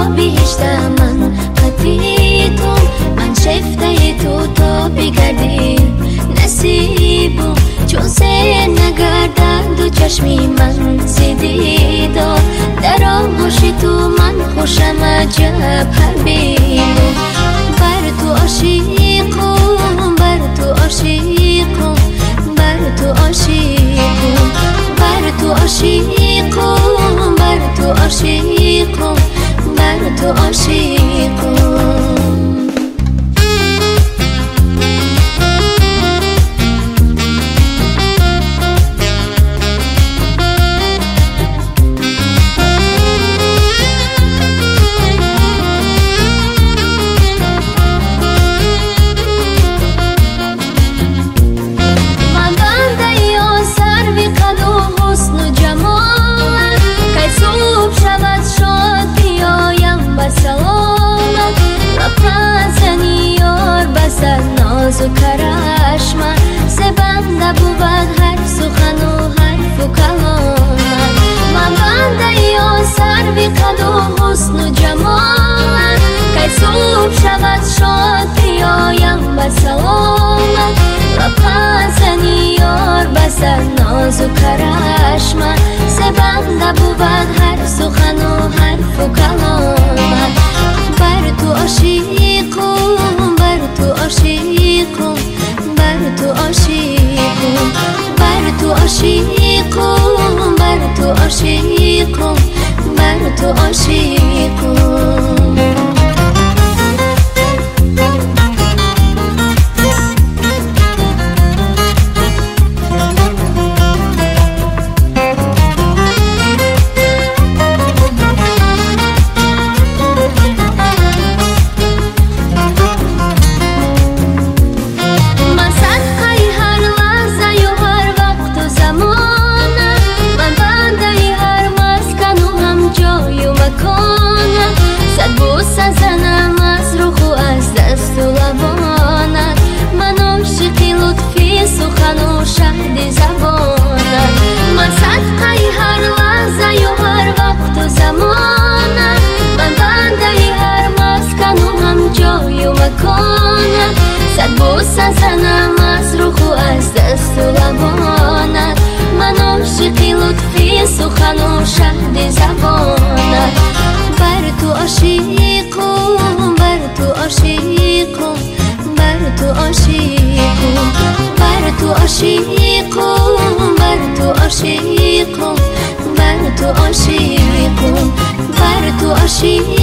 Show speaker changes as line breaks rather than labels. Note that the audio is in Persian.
را بهشت من قطعی تو، من شفته تو تا بگردیم نصیبم، چون سیر نگردد دو چشمی من زیدیدار، در آغوش تو من خوشم عجب حبیبم. بر تو عاشقم، بر تو عاشقم، بر تو عاشقم، بر تو عاشقم، بر تو عاشقم، بر تو عاشقم. ناز و کرش من زبنده بود هر سخن و حرف و کلام من بنده یا سر قد و حسن و جمال که صبح شود شاد بیایم به سلامت و پزنی یار بسر ناز و کرش من زبنده بود هر سخن و حرف و کلام بر تو عاشقم، بر تو عاشقم، بر تو عاشقم، بر تو عاشقم، بر تو عاشقم، بر تو عاشقم. سزنم از روح و از دست و لبانت من عاشقی لطفی سخن و شهد زبانت من صدقه هر لحظه و هر وقت و زمانت من بنده هر مسکن و هم جای و مکانت صد بوسه زنم از روح و از دست و لبانت من عاشقی لطفی سخن و شهد زبانت بر تو عاشقم، بر تو عاشقم، بر تو عاشقم، بر تو عاشقم، بر تو عاشقم، بر تو عاشقم، بر تو عاشقم.